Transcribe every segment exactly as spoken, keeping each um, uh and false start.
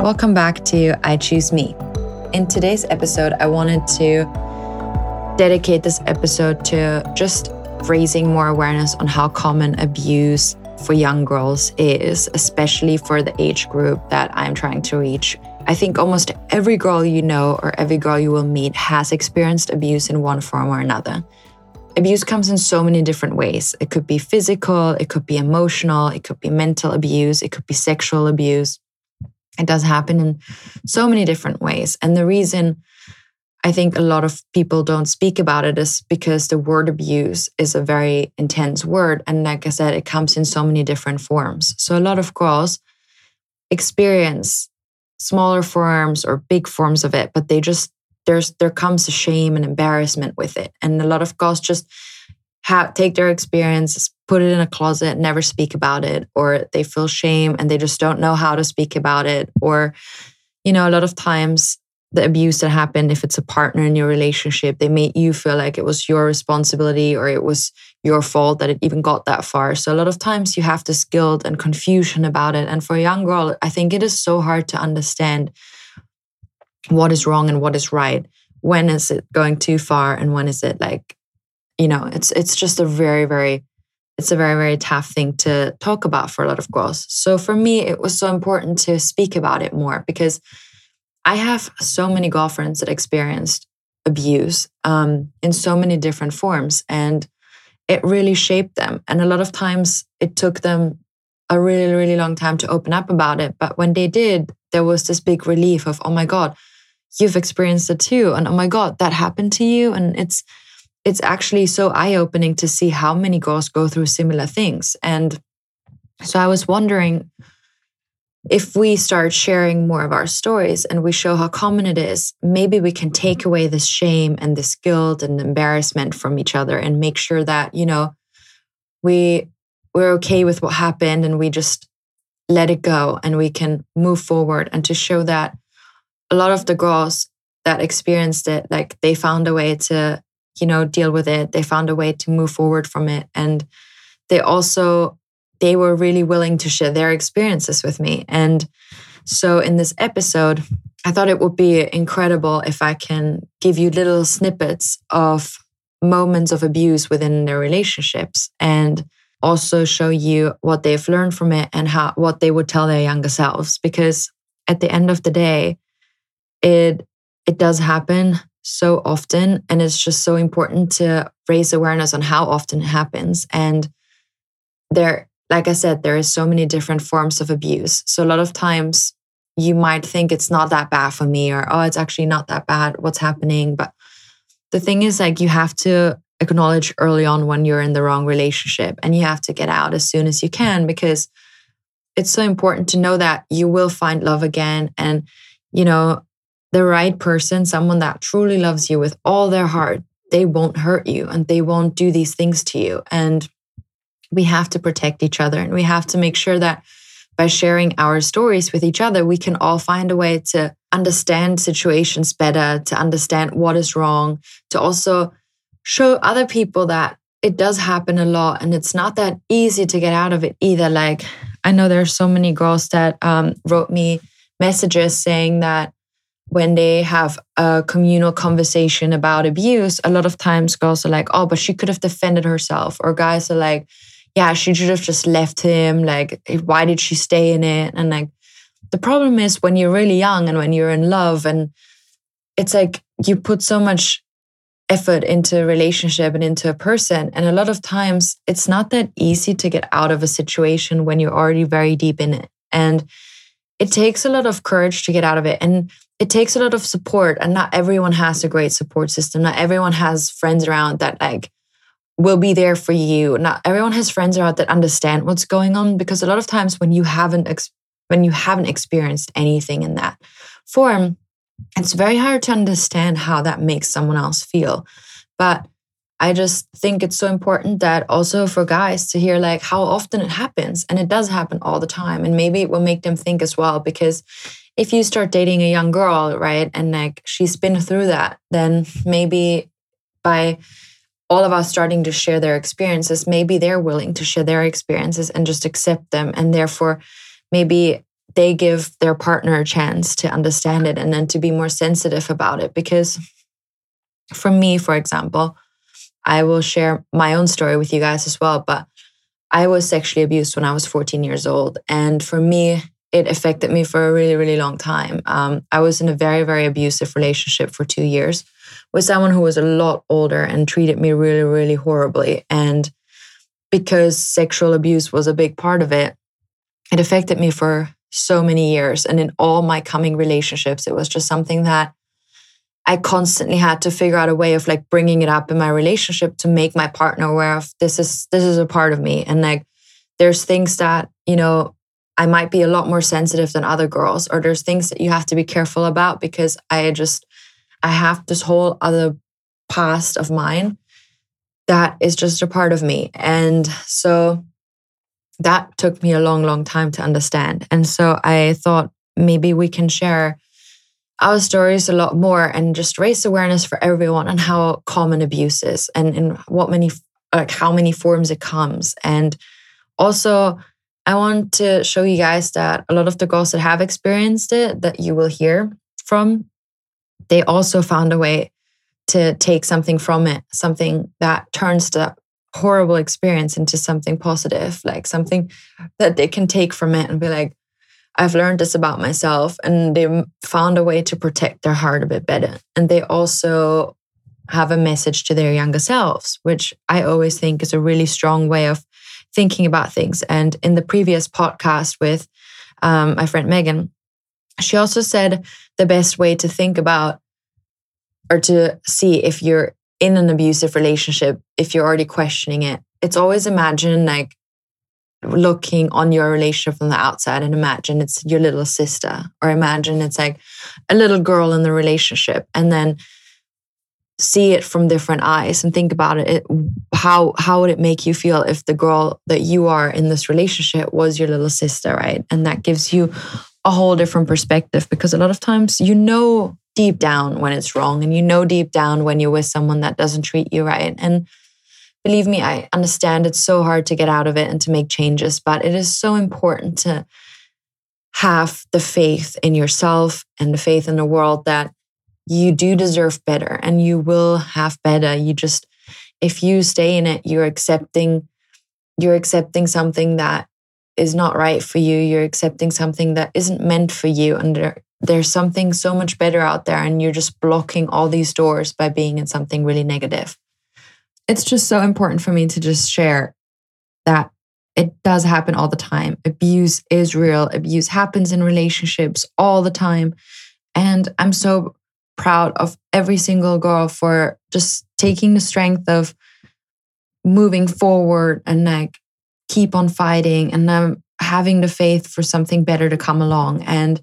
Welcome back to I Choose Me. In today's episode, I wanted to dedicate this episode to just raising more awareness on how common abuse for young girls is, especially for the age group that I'm trying to reach. I think almost every girl you know or every girl you will meet has experienced abuse in one form or another. Abuse comes in so many different ways. It could be physical, it could be emotional, it could be mental abuse, it could be sexual abuse. It does happen in so many different ways. And the reason I think a lot of people don't speak about it is because the word abuse is a very intense word. And like I said, it comes in so many different forms. So a lot of girls experience smaller forms or big forms of it, but they just, there's there comes a shame and embarrassment with it. And a lot of girls just have, take their experience, put it in a closet, never speak about it, or they feel shame and they just don't know how to speak about it. Or, you know, a lot of times the abuse that happened, if it's a partner in your relationship, they make you feel like it was your responsibility or it was your fault that it even got that far. So a lot of times you have this guilt and confusion about it. And for a young girl, I think it is so hard to understand what is wrong and what is right. When is it going too far and when is it like, you know, it's it's just a very, very, it's a very, very tough thing to talk about for a lot of girls. So for me, it was so important to speak about it more because I have so many girlfriends that experienced abuse um, in so many different forms, and it really shaped them. And a lot of times it took them a really, really long time to open up about it. But when they did, there was this big relief of, oh my God, you've experienced it too. And oh my God, that happened to you. And it's it's actually so eye-opening to see how many girls go through similar things. And so I was wondering, if we start sharing more of our stories and we show how common it is, maybe we can take away this shame and this guilt and embarrassment from each other and make sure that, you know, we, we're okay with what happened and we just let it go and we can move forward. And to show that a lot of the girls that experienced it, like they found a way to, you know, deal with it. They found a way to move forward from it. And they also they were really willing to share their experiences with me. And so in this episode, I thought it would be incredible if I can give you little snippets of moments of abuse within their relationships and also show you what they've learned from it and how what they would tell their younger selves. Because at the end of the day, it it does happen so often, and it's just so important to raise awareness on how often it happens. And there Like I said, there is so many different forms of abuse. So a lot of times you might think it's not that bad for me, or, oh, it's actually not that bad, what's happening. But the thing is, like, you have to acknowledge early on when you're in the wrong relationship, and you have to get out as soon as you can, because it's so important to know that you will find love again. And, you know, the right person, someone that truly loves you with all their heart, they won't hurt you and they won't do these things to you. And we have to protect each other, and we have to make sure that by sharing our stories with each other, we can all find a way to understand situations better, to understand what is wrong, to also show other people that it does happen a lot and it's not that easy to get out of it either. Like, I know there are so many girls that um, wrote me messages saying that when they have a communal conversation about abuse, a lot of times girls are like, oh, but she could have defended herself. Or guys are like, yeah, she should have just left him. Like, why did she stay in it? And like, the problem is when you're really young and when you're in love, and it's like you put so much effort into a relationship and into a person. And a lot of times it's not that easy to get out of a situation when you're already very deep in it. And it takes a lot of courage to get out of it. And it takes a lot of support. And not everyone has a great support system. Not everyone has friends around that like will be there for you. Not everyone has friends around that understand what's going on, because a lot of times when you haven't ex- when you haven't experienced anything in that form, it's very hard to understand how that makes someone else feel. But I just think it's so important that also for guys to hear like how often it happens, and it does happen all the time. And maybe it will make them think as well, because if you start dating a young girl, right, and like she's been through that, then maybe by all of us starting to share their experiences, maybe they're willing to share their experiences and just accept them. And therefore, maybe they give their partner a chance to understand it and then to be more sensitive about it. Because for me, for example, I will share my own story with you guys as well, but I was sexually abused when I was fourteen years old. And for me, it affected me for a really, really long time. Um, I was in a very, very abusive relationship for two years with someone who was a lot older and treated me really, really horribly. And because sexual abuse was a big part of it, it affected me for so many years. And in all my coming relationships, it was just something that I constantly had to figure out a way of like bringing it up in my relationship to make my partner aware of this is this is a part of me. And like there's things that, you know, I might be a lot more sensitive than other girls, or there's things that you have to be careful about because I just I have this whole other past of mine that is just a part of me. And so that took me a long, long time to understand. And so I thought maybe we can share our stories a lot more and just raise awareness for everyone on how common abuse is and in what many, like how many forms it comes. And also, I want to show you guys that a lot of the girls that have experienced it, that you will hear from, they also found a way to take something from it, something that turns the horrible experience into something positive, like something that they can take from it and be like, I've learned this about myself. And they found a way to protect their heart a bit better. And they also have a message to their younger selves, which I always think is a really strong way of thinking about things. And in the previous podcast with um, my friend Megan, she also said the best way to think about or to see if you're in an abusive relationship, if you're already questioning it, it's always imagine like looking on your relationship from the outside and imagine it's your little sister, or imagine it's like a little girl in the relationship, and then see it from different eyes and think about it. it how how would it make you feel if the girl that you are in this relationship was your little sister, right? And that gives you a whole different perspective, because a lot of times you know deep down when it's wrong, and you know deep down when you're with someone that doesn't treat you right. And believe me, I understand it's so hard to get out of it and to make changes, but it is so important to have the faith in yourself and the faith in the world that you do deserve better and you will have better. You just, if you stay in it, you're accepting, you're accepting something that is not right for you. You're accepting something that isn't meant for you. And there, there's something so much better out there, and you're just blocking all these doors by being in something really negative. It's just so important for me to just share that it does happen all the time. Abuse is real. Abuse happens in relationships all the time. And I'm so proud of every single girl for just taking the strength of moving forward and like keep on fighting and um, having the faith for something better to come along. And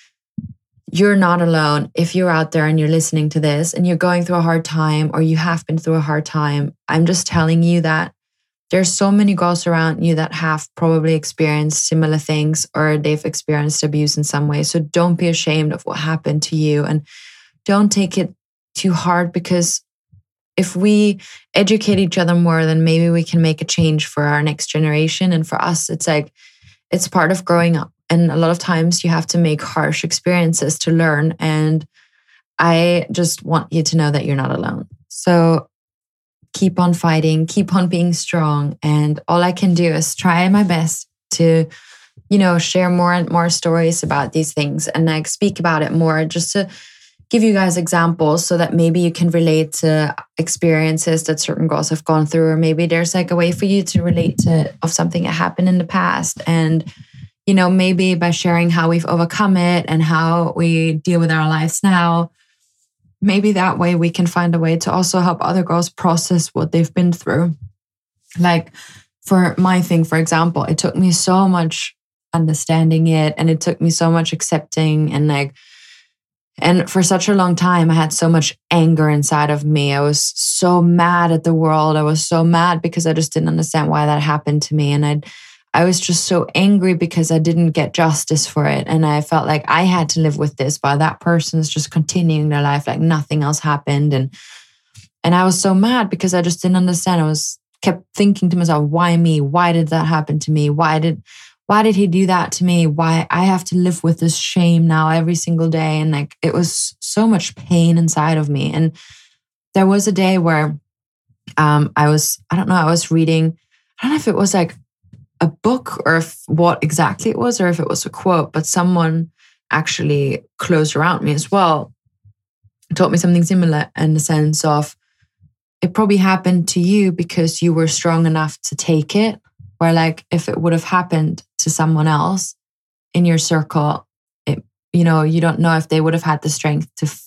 you're not alone. If you're out there and you're listening to this and you're going through a hard time, or you have been through a hard time, I'm just telling you that there's so many girls around you that have probably experienced similar things, or they've experienced abuse in some way. So don't be ashamed of what happened to you, and don't take it too hard, because if we educate each other more, then maybe we can make a change for our next generation. And for us, it's like, it's part of growing up. And a lot of times you have to make harsh experiences to learn. And I just want you to know that you're not alone. So keep on fighting, keep on being strong. And all I can do is try my best to, you know, share more and more stories about these things and like speak about it more, just to give you guys examples so that maybe you can relate to experiences that certain girls have gone through, or maybe there's like a way for you to relate to of something that happened in the past. And you know, maybe by sharing how we've overcome it and how we deal with our lives now, maybe that way we can find a way to also help other girls process what they've been through. Like for my thing, for example, it took me so much understanding it, and it took me so much accepting, and like, and for such a long time, I had so much anger inside of me. I was so mad at the world. I was so mad because I just didn't understand why that happened to me. And I'd I was just so angry because I didn't get justice for it. And I felt like I had to live with this while that person's just continuing their life like nothing else happened. And and I was so mad because I just didn't understand. I was kept thinking to myself, why me? Why did that happen to me? Why did why did he do that to me? Why I have to live with this shame now every single day? And like, it was so much pain inside of me. And there was a day where um, I was, I don't know, I was reading, I don't know if it was like a book or if what exactly it was, or if it was a quote, but someone actually close around me as well taught me something similar, in the sense of it probably happened to you because you were strong enough to take it, where like if it would have happened to someone else in your circle, it, you know, you don't know if they would have had the strength to f-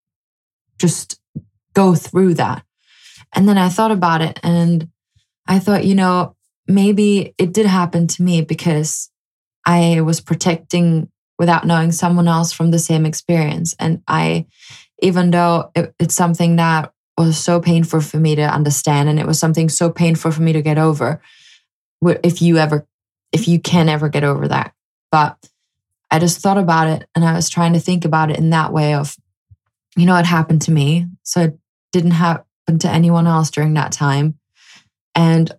just go through that. And then I thought about it and I thought, you know, maybe it did happen to me because I was protecting without knowing someone else from the same experience. And I, even though it, it's something that was so painful for me to understand, and it was something so painful for me to get over, if you ever, if you can ever get over that. But I just thought about it and I was trying to think about it in that way of, you know, it happened to me, so it didn't happen to anyone else during that time. And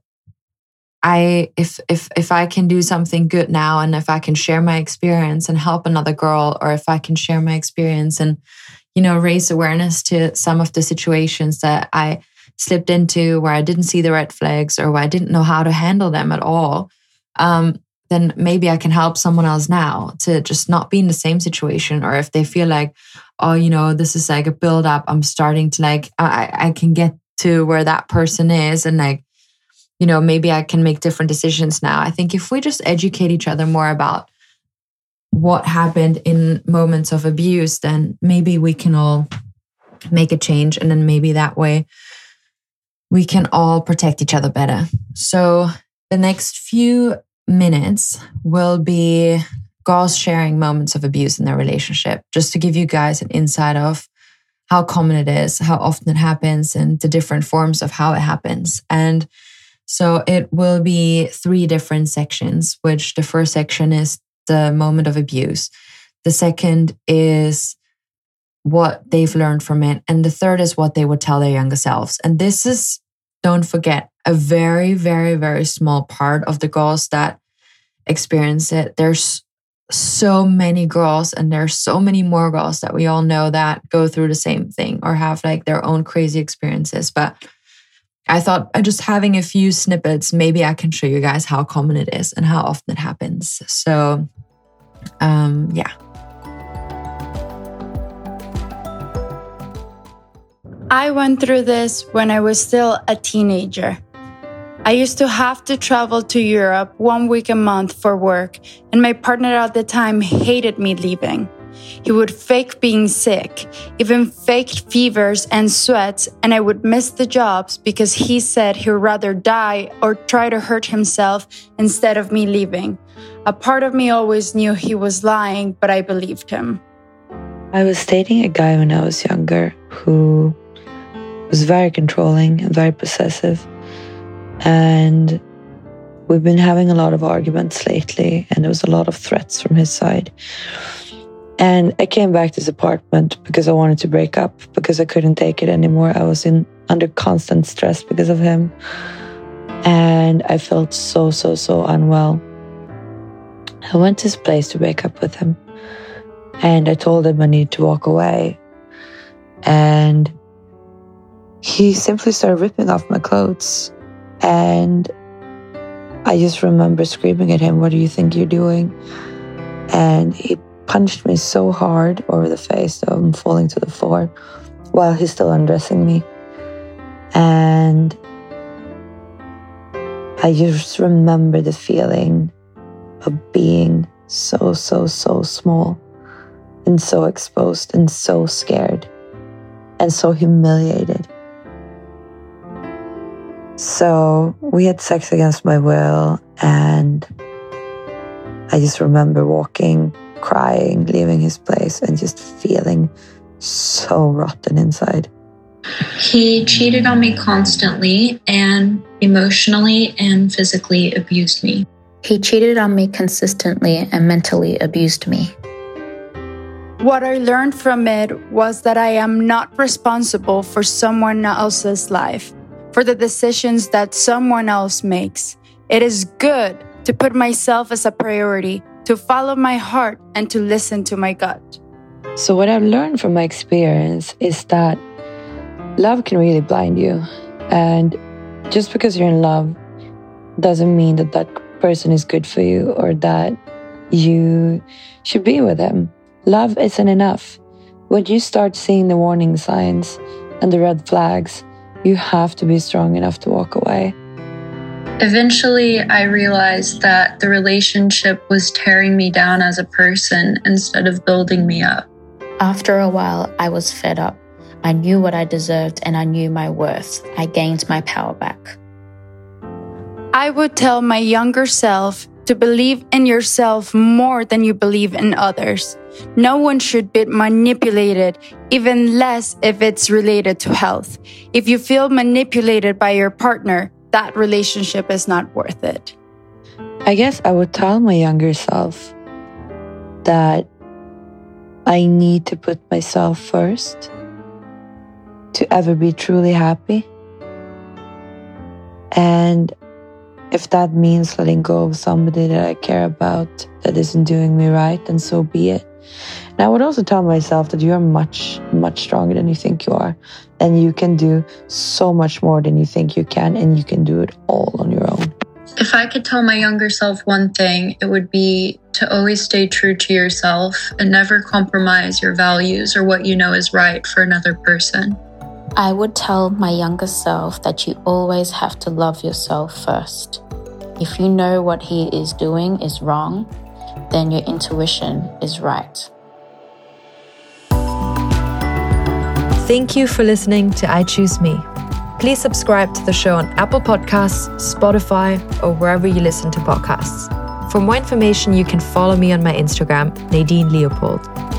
I, if if if I can do something good now, and if I can share my experience and help another girl, or if I can share my experience and, you know, raise awareness to some of the situations that I slipped into where I didn't see the red flags or where I didn't know how to handle them at all, um, then maybe I can help someone else now to just not be in the same situation. Or if they feel like, oh, you know, this is like a build up, I'm starting to like, I, I can get to where that person is, and like, you know, maybe I can make different decisions now. I think if we just educate each other more about what happened in moments of abuse, then maybe we can all make a change. And then maybe that way we can all protect each other better. So the next few minutes will be girls sharing moments of abuse in their relationship, just to give you guys an insight of how common it is, how often it happens, and the different forms of how it happens. And so it will be three different sections, which the first section is the moment of abuse. The second is what they've learned from it. And the third is what they would tell their younger selves. And this is, don't forget, a very, very, very small part of the girls that experience it. There's so many girls, and there's so many more girls that we all know that go through the same thing or have like their own crazy experiences. But I thought just having a few snippets, maybe I can show you guys how common it is and how often it happens. So, um, yeah. I went through this when I was still a teenager. I used to have to travel to Europe one week a month for work, and my partner at the time hated me leaving. He would fake being sick, even faked fevers and sweats, and I would miss the jobs because he said he would rather die or try to hurt himself instead of me leaving. A part of me always knew he was lying, but I believed him. I was dating a guy when I was younger who was very controlling and very possessive. And we've been having a lot of arguments lately, and there was a lot of threats from his side. And I came back to his apartment because I wanted to break up, because I couldn't take it anymore. I was in under constant stress because of him. And I felt so, so, so unwell. I went to his place to break up with him. And I told him I needed to walk away. And he simply started ripping off my clothes. And I just remember screaming at him, "What do you think you're doing?" And he punched me so hard over the face that I'm falling to the floor while he's still undressing me. And I just remember the feeling of being so, so, so small and so exposed and so scared and so humiliated. So we had sex against my will, and I just remember walking, crying, leaving his place, and just feeling so rotten inside. He cheated on me constantly and emotionally and physically abused me. He cheated on me consistently and mentally abused me. What I learned from it was that I am not responsible for someone else's life, for the decisions that someone else makes. It is good to put myself as a priority, to follow my heart, and to listen to my gut. So what I've learned from my experience is that love can really blind you. And just because you're in love doesn't mean that that person is good for you or that you should be with them. Love isn't enough. When you start seeing the warning signs and the red flags, you have to be strong enough to walk away. Eventually, I realized that the relationship was tearing me down as a person instead of building me up. After a while, I was fed up. I knew what I deserved and I knew my worth. I gained my power back. I would tell my younger self to believe in yourself more than you believe in others. No one should be manipulated, even less if it's related to health. If you feel manipulated by your partner, that relationship is not worth it. I guess I would tell my younger self that I need to put myself first to ever be truly happy. And if that means letting go of somebody that I care about that isn't doing me right, then so be it. And I would also tell myself that you are much, much stronger than you think you are. And you can do so much more than you think you can, and you can do it all on your own. If I could tell my younger self one thing, it would be to always stay true to yourself and never compromise your values or what you know is right for another person. I would tell my younger self that you always have to love yourself first. If you know what he is doing is wrong, then your intuition is right. Thank you for listening to I Choose Me. Please subscribe to the show on Apple Podcasts, Spotify, or wherever you listen to podcasts. For more information, you can follow me on my Instagram, Nadine Leopold.